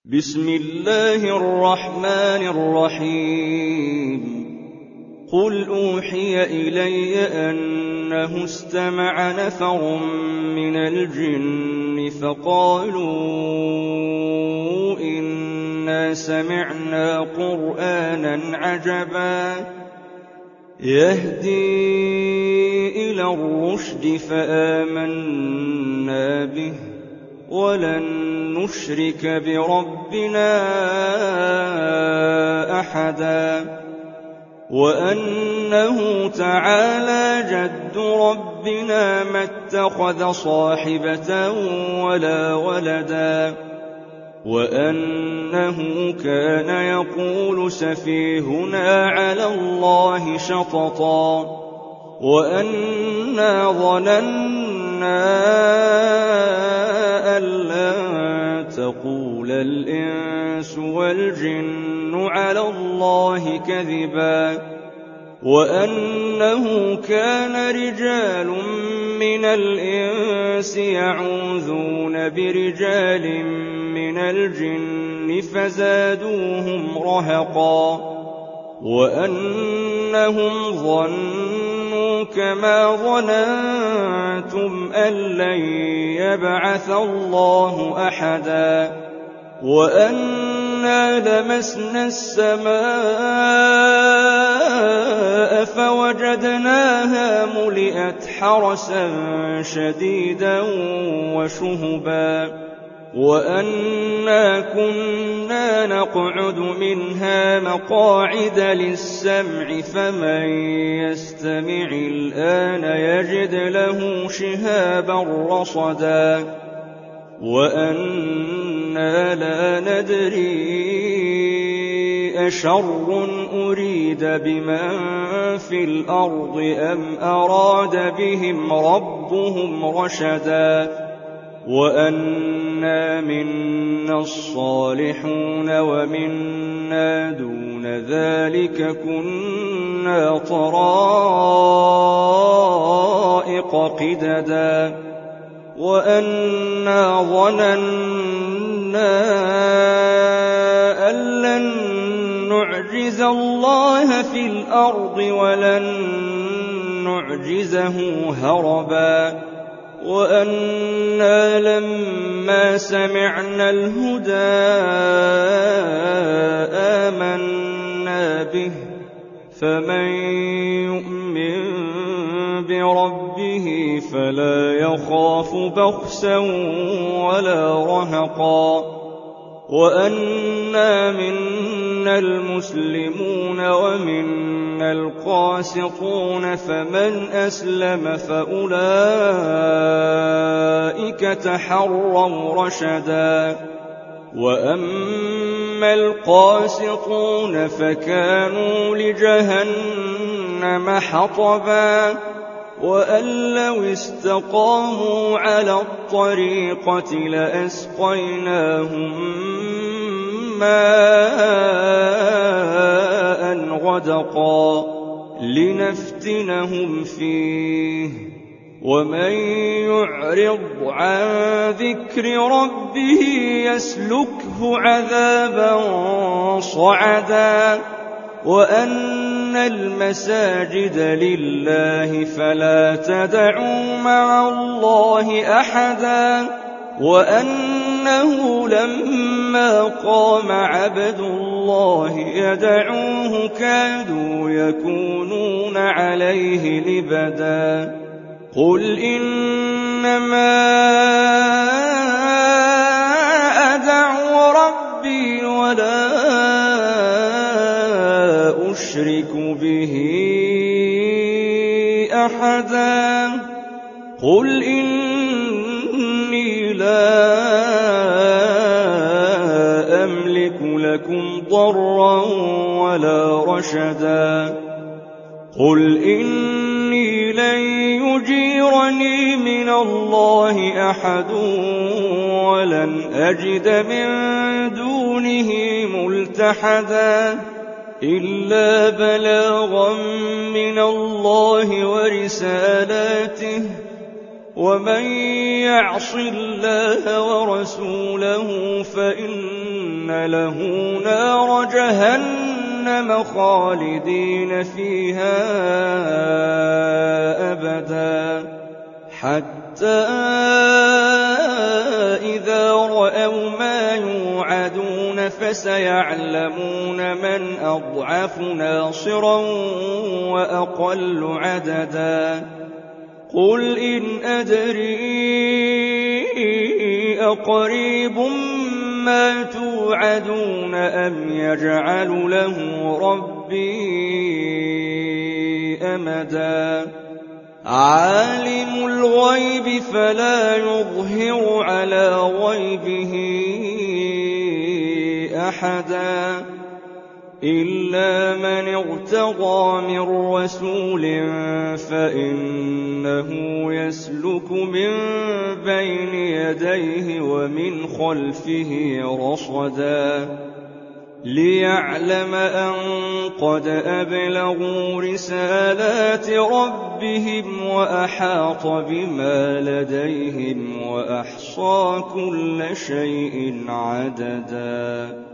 بسم الله الرحمن الرحيم قل أوحي إلي أنه استمع نفر من الجن فقالوا إنا سمعنا قرآنا عجبا يهدي إلى الرشد فآمنا به ولن نشرك بربنا أحدا وأنه تعالى جد ربنا ما اتخذ صاحبة ولا ولدا وأنه كان يقول سفيهنا على الله شططا وأنا ظننا أن لن تقول الإنس والجن على الله كذبا وأنه كان رجال من الإنس يعوذون برجال من الجن فزادوهم رهقا وأنهم ظنوا كما ظننتم أن لن يبعث الله أحدا وأنا لمسنا السماء فوجدناها ملئت حرسا شديدا وشهبا وأنا كنا نقعد منها مقاعد للسمع فمن يستمع الآن يجد له شهابا رصدا وأنا لا ندري أشر أريد بمن في الأرض أم أراد بهم ربهم رشدا وأنا منا الصالحون ومنا دون ذلك كنا طرائق قددا وأنا ظننا أن لن نعجز الله في الأرض ولن نعجزه هربا وأنا لما سمعنا الهدى آمنا به فمن يؤمن بربه فلا يخاف بخسا ولا رهقا وأنا منا المسلمون ومنا القاسطون فمن أسلم فأولئك تحروا رشدا وأما القاسطون فكانوا لجهنم حطبا وأن لو استقاموا على الطريقة لأسقيناهم ماء غدقا لنفتنهم فيه ومن يعرض عن ذكر ربه يسلكه عذابا صعدا وأن المساجد لله فلا تدعوا مع الله أحدا وأنه لما قام عبد الله يدعوه كادوا يكونون عليه لبدا قل إنما أدعو ربي ولا أشرك به أحدا قل إني لا أملك لكم ضرا ولا رشدا قل إني لن يجيرني من الله أحد ولن أجد من دونه ملتحدا إلا بلاغا من الله ورسالاته ومن يعص الله ورسوله فإن له نار جهنم خالدين فيها أبدا حتى إذا رأوا ما يوعدون فسيعلمون من أضعف ناصرا وأقل عددا قل إن أدري أقريب ما توعدون أم يجعل له ربي أمدا عالم الغيب فلا يظهر على غيبه أحدا إلا من ارتضى من رسول فإنه يسلك من بين يديه ومن خلفه رصدا ليعلم أن قد أبلغوا رسالات ربهم وأحاط بما لديهم وأحصى كل شيء عددا